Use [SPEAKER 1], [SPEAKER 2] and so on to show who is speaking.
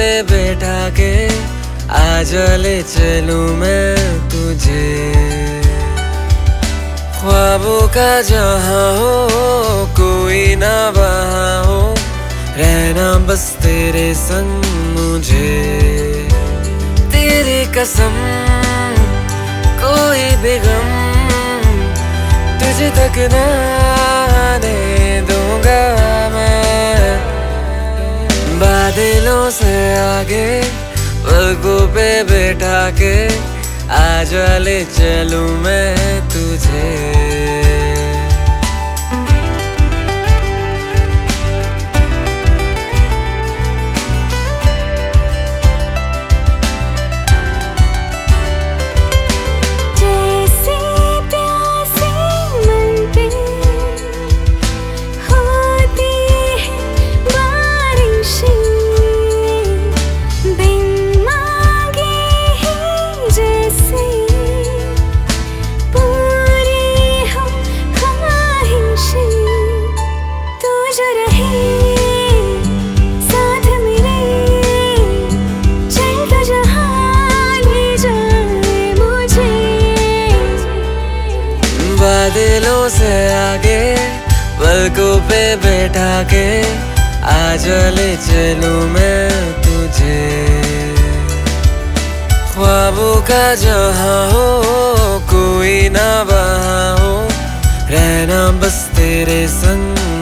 [SPEAKER 1] बैठा के आज ले चलूं मैं तुझे। ख्वाबों का जहां हो कोई ना वहां हो, रहना बस तेरे संग मुझे। तेरी कसम कोई भी गम तुझे तक ना आने दूंगा मैं। बादलों से आगे पलकों पे बैठा के आज ले चलूं मैं तुझे। बादलों से आगे पलकों पे बैठा के आज ले चलूं मैं तुझे। ख्वाबों का जहां हो कोई ना वहां हो, रहना बस तेरे संग